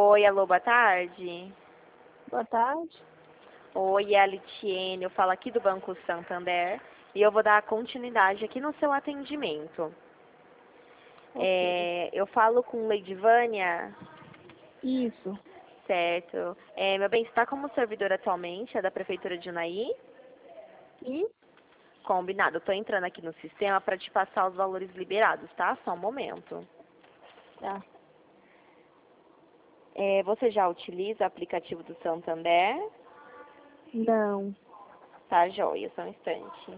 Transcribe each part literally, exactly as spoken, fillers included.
Oi, alô, boa tarde. Boa tarde. Oi, é a Litiene, eu falo aqui do Banco Santander e eu vou dar continuidade aqui no seu atendimento. Ok. É, eu falo com Lady Vânia, Isso. certo? É, meu bem, você está como servidor atualmente, é da Prefeitura de Unai? E? Combinado, eu estou entrando aqui no sistema para te passar os valores liberados, tá? Só um momento. Tá. É, você já utiliza o aplicativo do Santander? Não. Tá, joia, só um instante.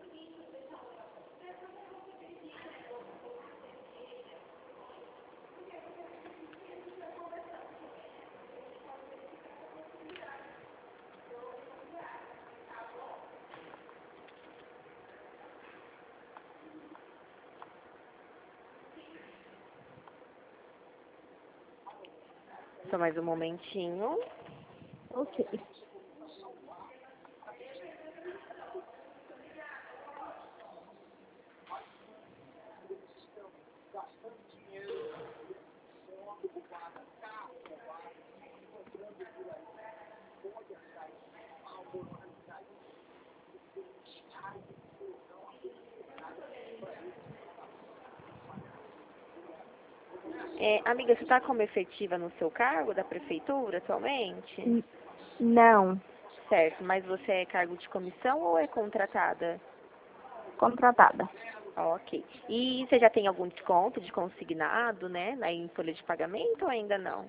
Só mais um momentinho. Ok. É, amiga, você está como efetiva no seu cargo da Prefeitura atualmente? N- Não. Certo, mas você é cargo de comissão ou é contratada? Contratada. Ok. E você já tem algum desconto de consignado, né, na em folha de pagamento ou ainda não?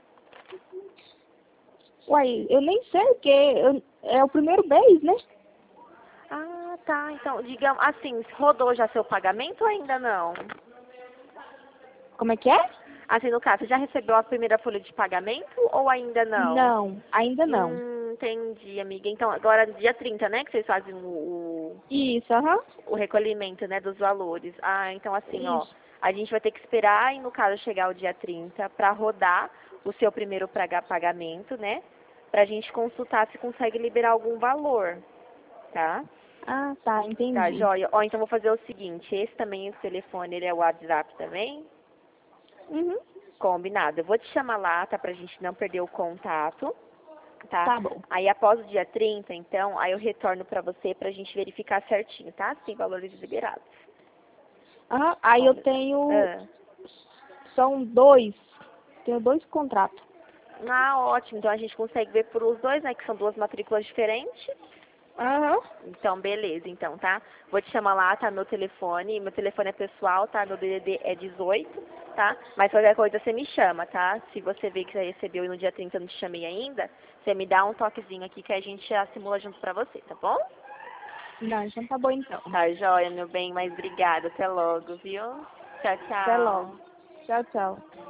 Uai, eu nem sei o que. Eu, é o primeiro mês, né? Ah, tá. Então, digamos assim, rodou já seu pagamento ou ainda não? Como é que é? Assim, no caso, você já recebeu a primeira folha de pagamento ou ainda não? Não, ainda não. Hum, entendi, amiga. Então, agora dia trinta, né, que vocês fazem o, o, Isso, aham. o recolhimento, né, dos valores. Ah, então assim, ó, Isso. a gente vai ter que esperar e no caso chegar o dia trinta para rodar o seu primeiro praga- pagamento, né, pra gente consultar se consegue liberar algum valor, tá? Ah, tá, Tá, entendi. joia. Ó, então vou fazer o seguinte, esse também, esse telefone, ele é o WhatsApp também? Uhum. Combinado. Eu vou te chamar lá, tá, pra gente não perder o contato, tá? Tá bom. Aí após o dia trinta, então, aí eu retorno pra você pra gente verificar certinho, tá? Se tem valores liberados. Aham. Aí eu Combinado. tenho. Ah. São dois. Tenho dois contratos. Ah, ótimo. Então a gente consegue ver por os dois, né? Que são duas matrículas diferentes. Aham. Então, beleza, então, tá? Vou te chamar lá, tá? Meu telefone. Meu telefone é pessoal, tá? Meu D D D é dezoito, tá? Mas qualquer coisa você me chama, tá? Se você vê que você recebeu e no dia trinta eu não te chamei ainda, você me dá um toquezinho aqui que a gente já simula junto pra você, tá bom? Não, então tá bom então. Tá, joia, meu bem, mas obrigada. Até logo, viu? Tchau, Até logo. tchau. Tchau, tchau.